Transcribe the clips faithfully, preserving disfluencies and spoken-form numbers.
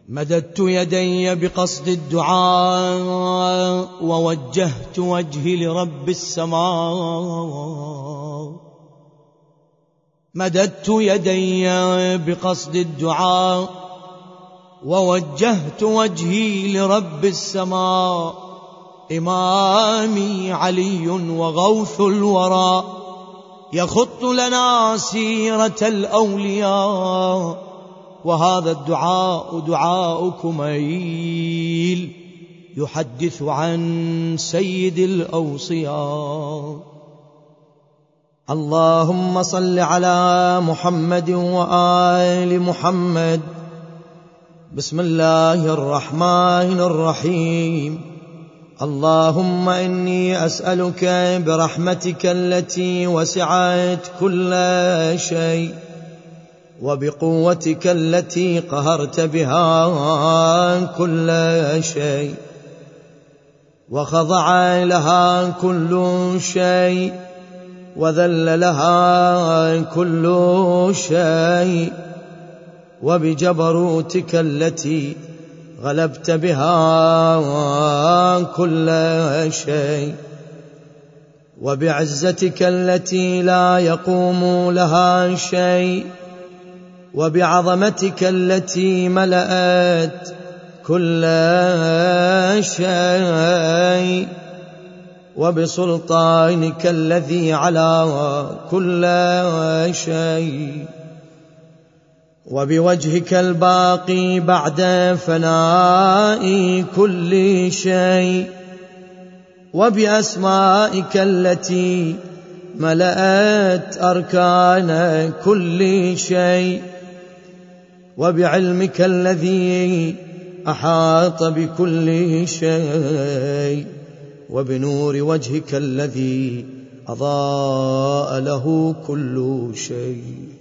مددت يدي بقصد الدعاء ووجهت وجهي لرب السماء. مددت يدي بقصد الدعاء ووجهت وجهي لرب السماء. إمامي علي وغوث الورى يخط لنا سيرة الأولياء، وهذا الدعاء دعاء كميل يحدث عن سيد الأوصياء. اللهم صل على محمد وآل محمد. بسم الله الرحمن الرحيم. اللهم إني أسألك برحمتك التي وسعت كل شيء وبقوتك التي قهرت بها كل شيء وخضع لها كل شيء وذل لها كل شيء، وبجبروتك التي غلبت بها كل شيء، وبعزتك التي لا يقوم لها شيء، وبعظمتك التي ملأت كل شيء، وبسلطانك الذي على كل شيء، وبوجهك الباقي بعد فناء كل شيء، وبأسمائك التي ملأت أركان كل شيء، وبعلمك الذي أحاط بكل شيء، وبنور وجهك الذي أضاء له كل شيء.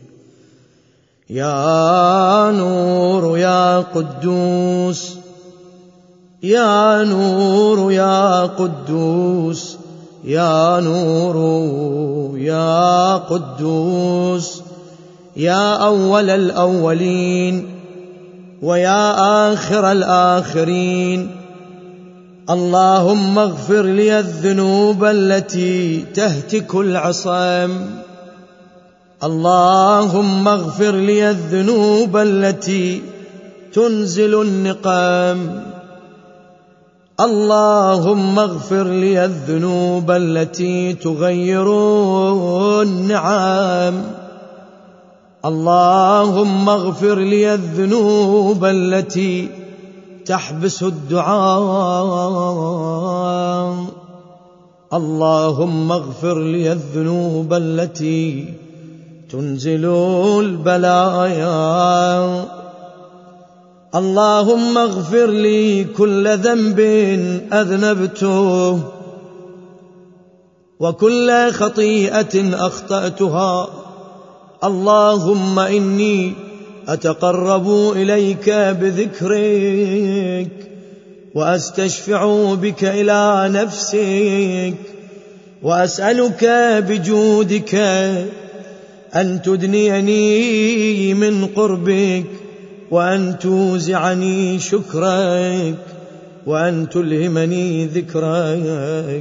يا نور يا قدوس، يا نور يا قدوس، يا نور يا قدوس، يا أول الأولين ويا آخر الآخرين. اللهم اغفر لي الذنوب التي تهتك العصام. اللهم اغفر لي الذنوب التي تنزل النقام. اللهم اغفر لي الذنوب التي تغير النعم. اللهم اغفر لي الذنوب التي تحبس الدعاء. اللهم اغفر لي الذنوب التي تنزل البلايا. اللهم اغفر لي كل ذنب أذنبته وكل خطيئة أخطأتها. اللهم إني أتقرب إليك بذكرك وأستشفع بك إلى نفسك، وأسألك بجودك أن تدنيني من قربك، وأن توزعني شكرك، وأن تلهمني ذكرك.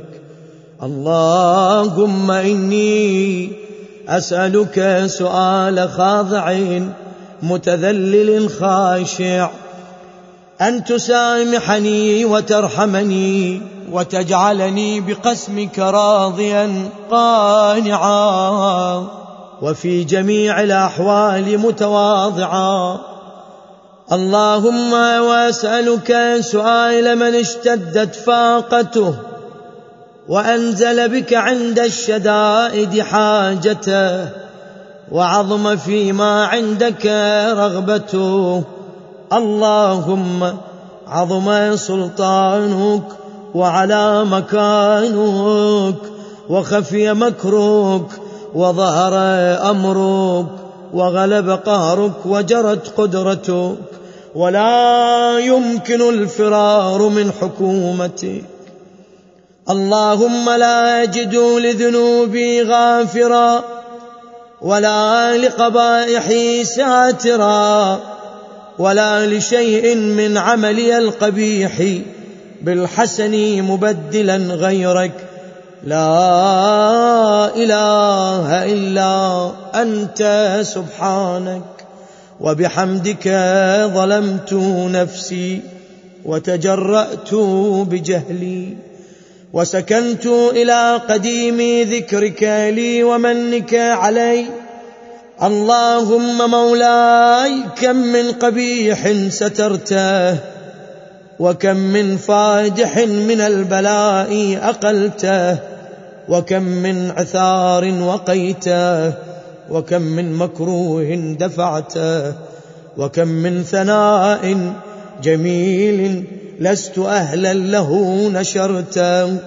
اللهم إني أسألك سؤال خاضع متذلل خاشع، أن تسامحني وترحمني وتجعلني بقسمك راضيا قانعا، وفي جميع الأحوال متواضعا. اللهم وأسألك سؤال من اشتدت فاقته وأنزل بك عند الشدائد حاجته، وعظم فيما عندك رغبته. اللهم عظم سلطانك وعلى مكانك وخفي مكرك وظهر أمرك وغلب قهرك وجرت قدرتك، ولا يمكن الفرار من حكومتك. اللهم لا أجد لذنوبي غافرا ولا لقبائحي ساترا، ولا لشيء من عملي القبيح بالحسن مبدلا غيرك. لا إله إلا أنت سبحانك، وبحمدك ظلمت نفسي وتجرأت بجهلي، وسكنت إلى قديم ذكرك لي ومنك علي. اللهم مولاي، كم من قبيح سترته، وكم من فادح من البلاء أقلته، وكم من عثار وقيته، وكم من مكروه دفعته، وكم من ثناء جميل لست أهلا له نشرته.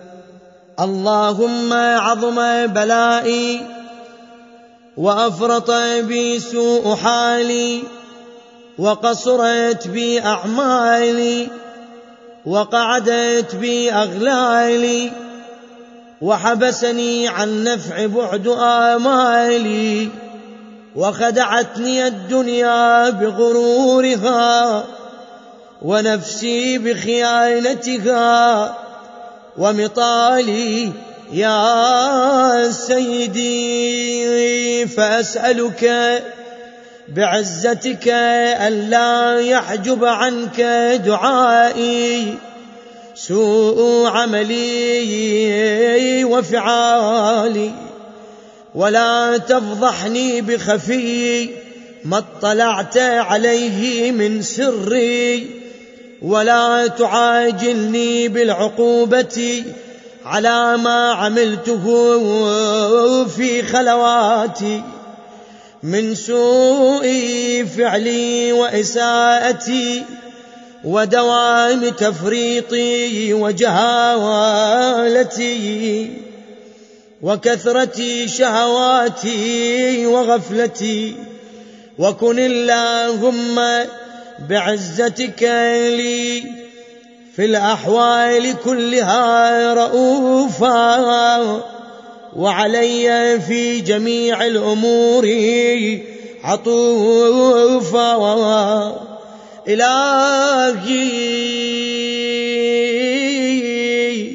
اللهم عظم بلائي وأفرط بي سوء حالي، وقصرت بي أعمالي، وقعدت بي أغلالي، وحبسني عن نفع بعد آمالي، وخدعتني الدنيا بغرورها، ونفسي بخيانتها، ومطالي يا سيدي. فأسألك بعزتك ألا يحجب عنك دعائي سوء عملي وفعالي، ولا تفضحني بخفي ما اطلعت عليه من سري، ولا تعاجلني بالعقوبة على ما عملته في خلواتي من سوء فعلي وإساءتي ودوام تفريطي وجهالتي وكثرة شهواتي وغفلتي. وكن اللهم بعزتك لي في الأحوال كلها رؤوفا، وعلي في جميع الأمور عطوفا. إلهي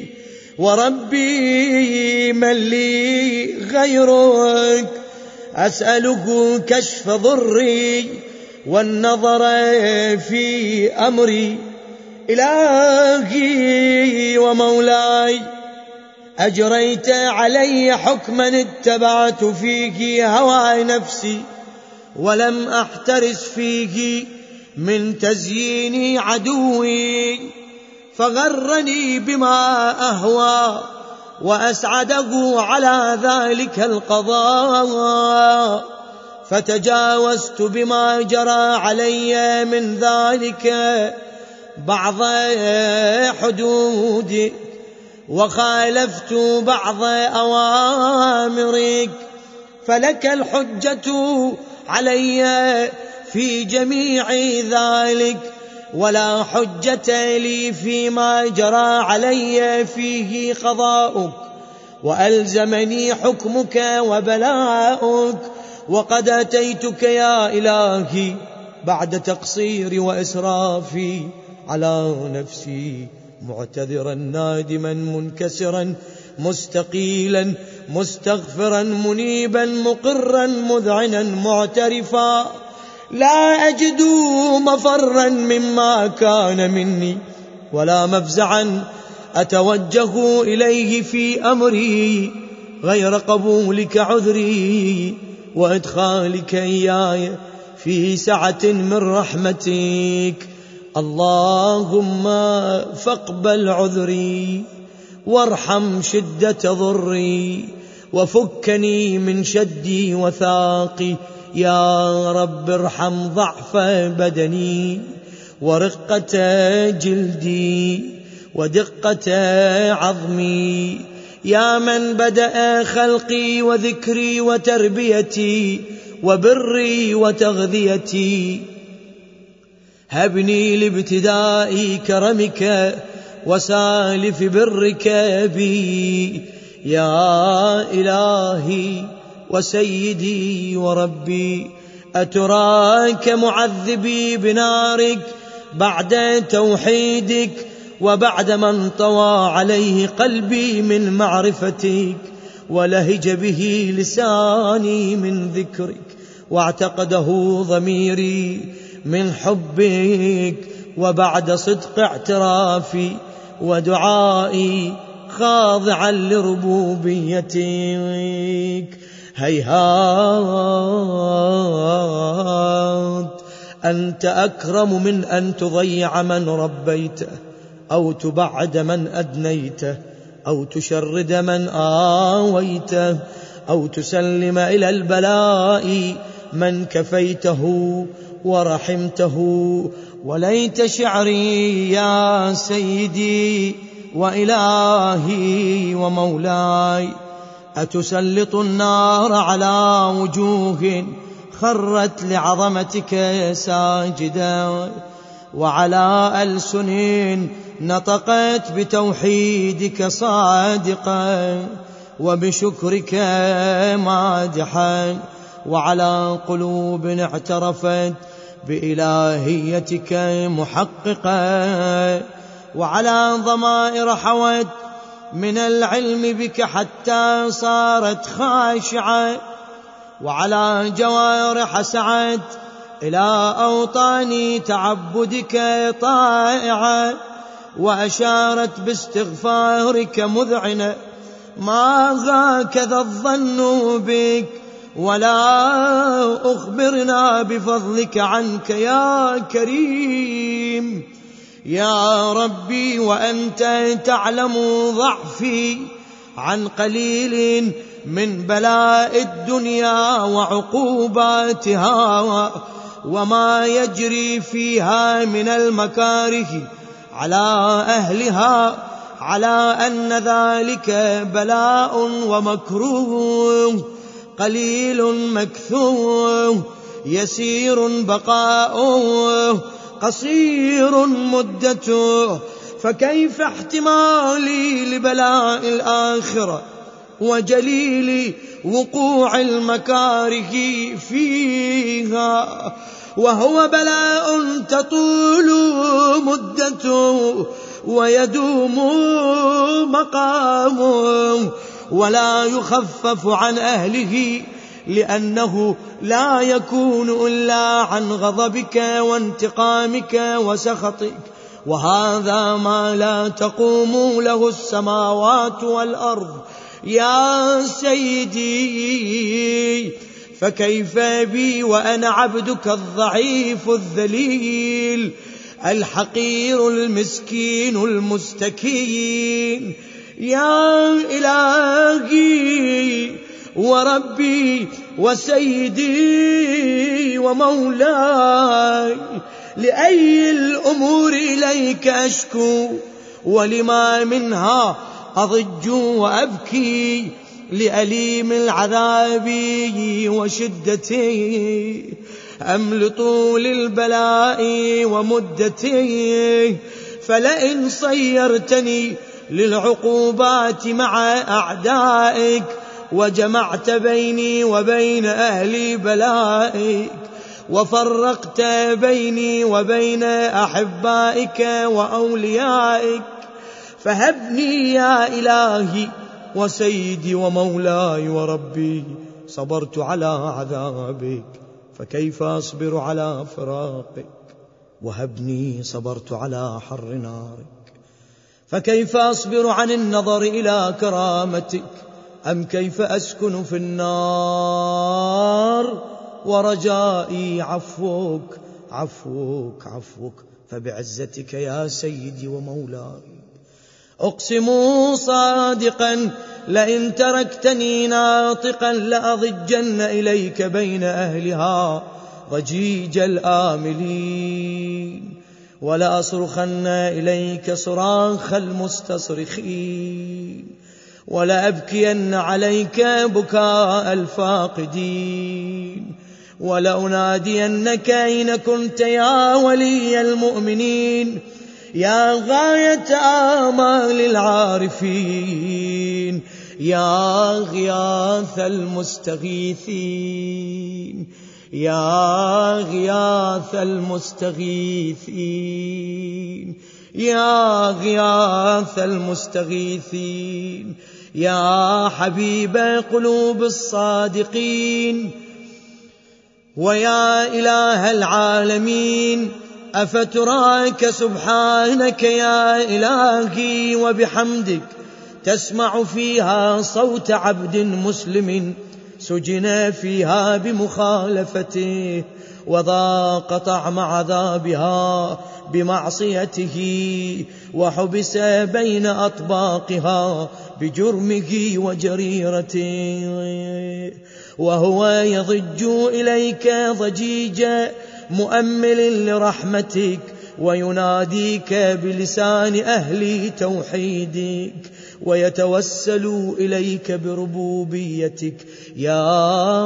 وربي من لي غيرك، أسأله كشف ضري والنظر في أمري. إلهي ومولاي، أجريت علي حكما اتبعت فيه هوى نفسي، ولم أحترس فيه من تزيين عدوي، فغرني بما أهوى وأسعده على ذلك القضاء، فتجاوزت بما جرى علي من ذلك بعض حدودك، وخالفت بعض أوامرك، فلك الحجة علي في جميع ذلك، ولا حجة لي فيما جرى علي فيه قضاؤك، وألزمني حكمك وبلاؤك. وقد أتيتك يا إلهي بعد تقصير وإسرافي على نفسي، معتذرا نادما منكسرا مستقيلا مستغفرا منيبا مقرا مذعنا معترفا، لا أجد مفرا مما كان مني، ولا مفزعا أتوجه إليه في أمري غير قبولك عذري وإدخالك إياي في سعة من رحمتك. اللهم فاقبل عذري وارحم شدة ضري، وفكني من شدي وثاقي. يا رب ارحم ضعف بدني ورقة جلدي ودقة عظمي، يا من بدأ خلقي وذكري وتربيتي وبري وتغذيتي. هبني لابتداء كرمك وسالف برك بي، يا إلهي وسيدي وربي. أتراك معذبي بنارك بعد توحيدك وبعد من طوى عليه قلبي من معرفتك ولهج به لساني من ذكرك واعتقده ضميري من حبك وبعد صدق اعترافي ودعائي خاضعا لربوبيتك هيهات أنت أكرم من أن تضيع من ربيته أو تبعد من أدنيته أو تشرد من آويته أو تسلم إلى البلاء من كفيته ورحمته. وليت شعري يا سيدي وإلهي ومولاي أتسلط النار على وجوه خرت لعظمتك ساجدا وعلى ألسن نطقت بتوحيدك صادقا وبشكرك مادحا وعلى قلوب اعترفت بإلهيتك محققا وعلى ضمائر حوت من العلم بك حتى صارت خاشعة وعلى جوارح سعت إلى أوطان تعبدك طائعة وأشارت باستغفارك مذعنة. ما هكذا الظن بك ولا أخبرنا بفضلك عنك يا كريم يا ربي وأنت تعلم ضعفي عن قليل من بلاء الدنيا وعقوباتها وما يجري فيها من المكاره على أهلها على أن ذلك بلاء ومكروه قليل مكثوه يسير بقاؤه قصير مدته. فكيف احتمالي لبلاء الآخرة وجليل وقوع المكاره فيها وهو بلاء تطول مدته ويدوم مقامه ولا يخفف عن أهله لأنه لا يكون إلا عن غضبك وانتقامك وسخطك وهذا ما لا تقوم له السماوات والأرض يا سيدي. فكيف بي وأنا عبدك الضعيف الذليل الحقير المسكين المستكين يا إلهي وربي وسيدي ومولاي لأي الأمور إليك أشكو ولما منها أضج وأبكي لأليم العذاب وشدته أم لطول البلاء ومدته. فلئن صيرتني للعقوبات مع أعدائك وجمعت بيني وبين أهل بلائك وفرقت بيني وبين أحبائك وأوليائك فهبني يا إلهي وسيدي ومولاي وربي صبرت على عذابك فكيف أصبر على فراقك وهبني صبرت على حر نارك فكيف أصبر عن النظر إلى كرامتك أم كيف أسكن في النار ورجائي عفوك عفوك عفوك. فبعزتك يا سيدي ومولاي أقسم صادقا لئن تركتني ناطقا لأضجن إليك بين أهلها ضجيج الآملين ولأصرخن إليك صراخ المستصرخين ولأبكين عليك بكاء الفاقدين ولأنادينك أين كنت يا ولي المؤمنين يا غاية آمال العارفين يا غياث المستغيثين يا غياث المستغيثين، يا غياث المستغيثين، يا حبيب قلوب الصادقين، ويا إله العالمين، أفتراك سبحانك يا إلهي وبحمدك تسمع فيها صوت عبد مسلم سجن فيها بمخالفته وذاق طعم عذابها بمعصيته وحبس بين أطباقها بجرمه وجريرته، وهو يضج إليك ضجيج مؤمل لرحمتك ويناديك بلسان أهل توحيدك ويتوسل إليك بربوبيتك يا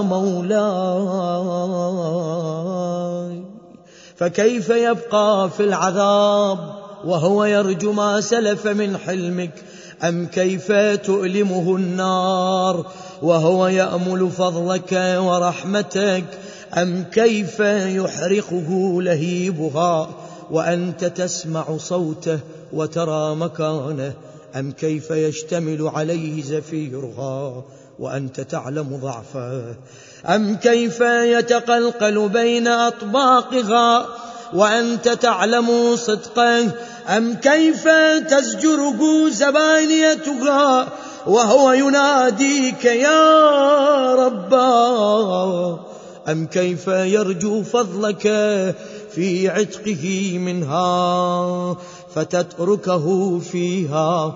مولاي. فكيف يبقى في العذاب وهو يرجو ما سلف من حلمك؟ أم كيف تؤلمه النار وهو يأمل فضلك ورحمتك؟ أم كيف يحرقه لهيبها وأنت تسمع صوته وترى مكانه؟ أم كيف يشتمل عليه زفيرها وأنت تعلم ضعفه؟ أم كيف يتقلقل بين أطباقها وأنت تعلم صدقه؟ أم كيف تزجره زبانيتها وهو يناديك يا ربا؟ أم كيف يرجو فضلك في عتقه منها فتتركه فيها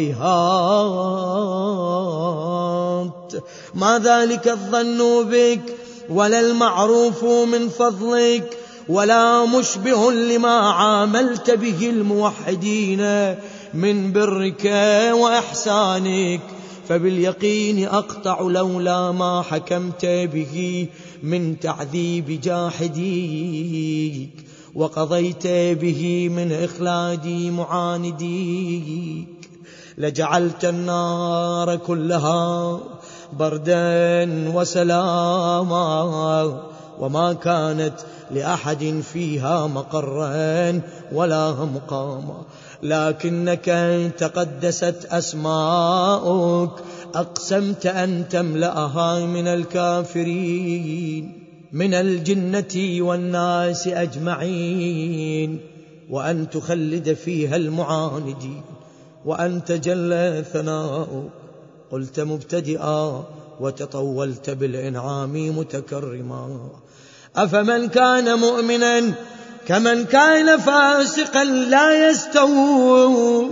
هيهات؟ ما ذلك الظن بك ولا المعروف من فضلك ولا مشبه لما عاملت به الموحدين من برك وإحسانك، فباليقين أقطع لولا ما حكمت به من تعذيب جاحديك وقضيت به من إخلاد معانديك لجعلت النار كلها بردا وسلاما وما كانت لأحد فيها مقرا ولا مقاما، لكنك تقدست أسماؤك أقسمت أن تملأها من الكافرين من الجنة والناس أجمعين، وأن تخلد فيها المعاندين، وأنت جل ثناؤك قلت مبتدئا وتطولت بالإنعام متكرما. أفمن كان مؤمنا كمن كان فاسقا لا يستوون.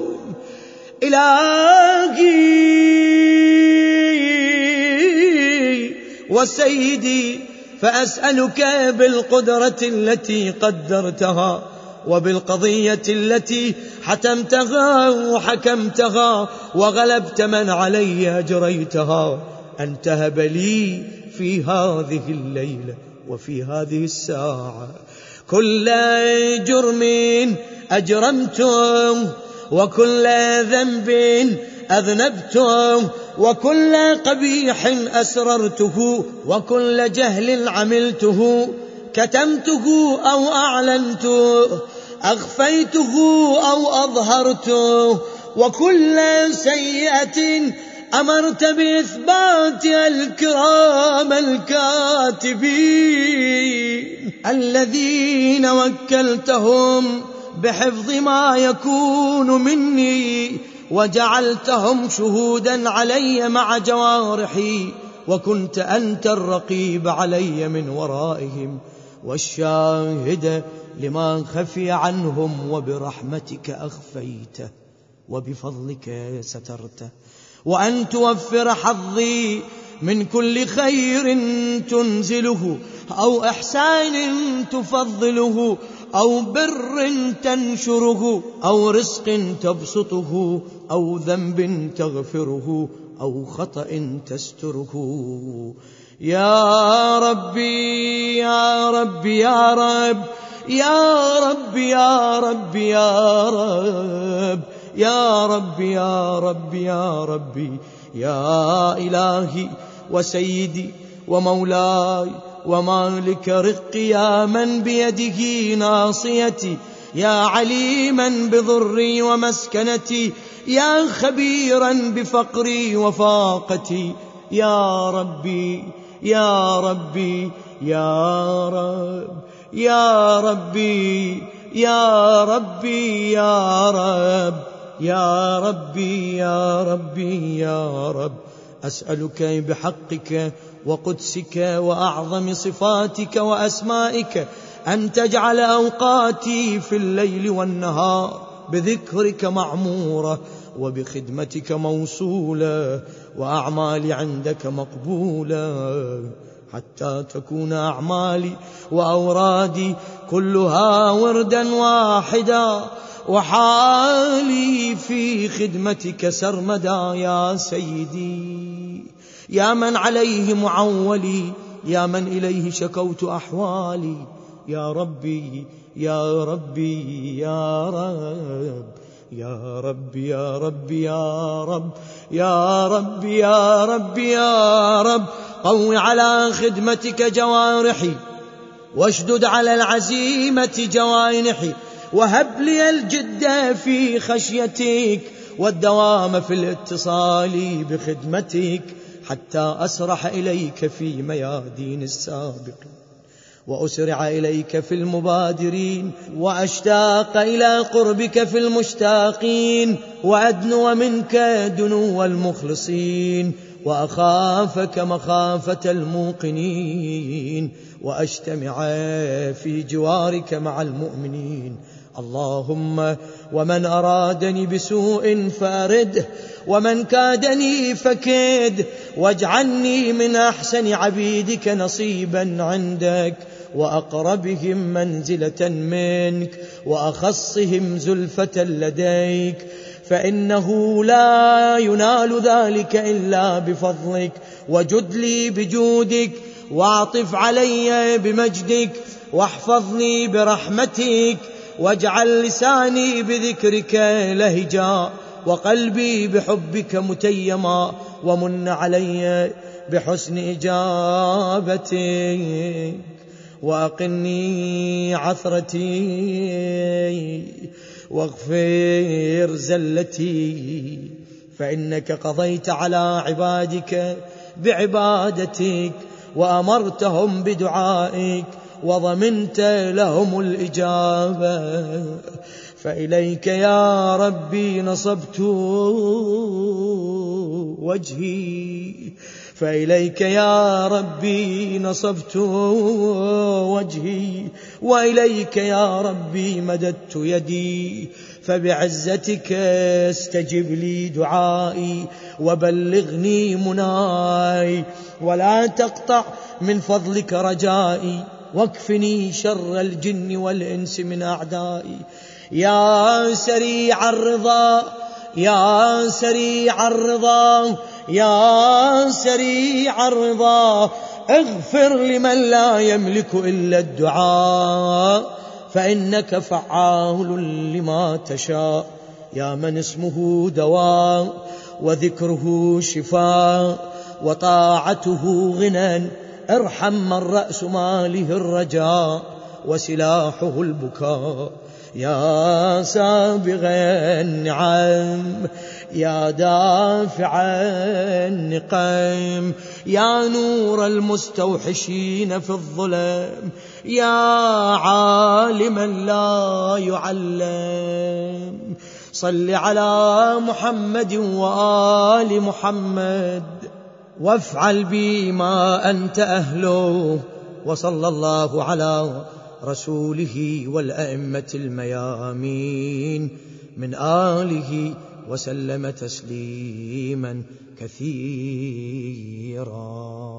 إلهي وسيدي فأسألك بالقدرة التي قدرتها وبالقضية التي حتمتها وحكمتها وغلبت من علي أجريتها أن تهب لي في هذه الليلة وفي هذه الساعة كل جرم أجرمته وكل ذنب أذنبته وكل قبيح أسررته وكل جهل عملته كتمته أو أعلنته أخفيته أو أظهرته وكل سيئة أمرت بإثباتها الكرام الكاتبين الذين وكلتهم بحفظ ما يكون مني وجعلتهم شهودا علي مع جوارحي، وكنت أنت الرقيب علي من ورائهم والشاهد لما خفي عنهم، وبرحمتك أخفيته وبفضلك سترته، وأن توفر حظي من كل خير تنزله أو إحسان تفضله أو بر تنشره أو رزق تبسطه أو ذنب تغفره أو خطأ تستره. يا ربي يا ربي يا رب يا ربي يا ربي يا رب يا ربي يا ربي يا ربي يا إلهي وسيدي ومولاي ومالك رقي يا من بيده ناصيتي، يا عليما بضري ومسكنتي، يا خبيرا بفقري وفاقتي، يا ربي يا ربي يا رب، يا ربي يا ربي يا رب، يا ربي يا ربي يا رب. أسألك بحقك وقدسك وأعظم صفاتك وأسمائك أن تجعل أوقاتي في الليل والنهار بذكرك معمورة، وبخدمتك موصولة، وأعمالي عندك مقبولة، حتى تكون أعمالي وأورادي كلها وردا واحدا، وحالي في خدمتك سرمدا. يا سيدي، يا من عليه معولي، يا من إليه شكوت أحوالي، يا ربي يا ربي يا رب، يا ربي يا ربي يا رب، يا ربي يا ربي يا رب. قو على خدمتك جوارحي، واشدد على العزيمة جوانحي، وهب لي الجد في خشيتك والدوام في الاتصال بخدمتك، حتى أسرح إليك في ميادين السابقين، وأسرع إليك في المبادرين، وأشتاق إلى قربك في المشتاقين، وأدنو منك دنو المخلصين، وأخافك مخافة الموقنين، وأجتمع في جوارك مع المؤمنين. اللهم ومن أرادني بسوء فأرده، ومن كادني فكيد، واجعلني من أحسن عبيدك نصيبا عندك، وأقربهم منزلة منك، وأخصهم زلفة لديك، فإنه لا ينال ذلك إلا بفضلك. وجد لي بجودك، واعطف علي بمجدك، واحفظني برحمتك، واجعل لساني بذكرك لهجا، وقلبي بحبك متيما، ومن علي بحسن إجابتك، وأقني عثرتي، واغفر زلتي، فإنك قضيت على عبادك بعبادتك، وأمرتهم بدعائك، وضمنت لهم الإجابة. فإليك يا ربي نصبت وجهي، فإليك يا ربي نصبت وجهي، وإليك يا ربي مددت يدي، فبعزتك استجب لي دعائي، وبلغني مناي، ولا تقطع من فضلك رجائي، واكفني شر الجن والإنس من أعدائي. يا سريع الرضا، يا سريع الرضا، يا سريع الرضا، اغفر لمن لا يملك إلا الدعاء، فإنك فعال لما تشاء. يا من اسمه دواء، وذكره شفاء، وطاعته غنى، ارحم من رأس ماله الرجاء، وسلاحه البكاء. يا سابغ النعم، يا دافع النقم، يا نور المستوحشين في الظلم، يا عالما لا يعلم، صل على محمد وآل محمد، وافعل بي ما أنت أهله. وصلى الله على رسوله والأئمة الميامين من آله وسلم تسليما كثيرا.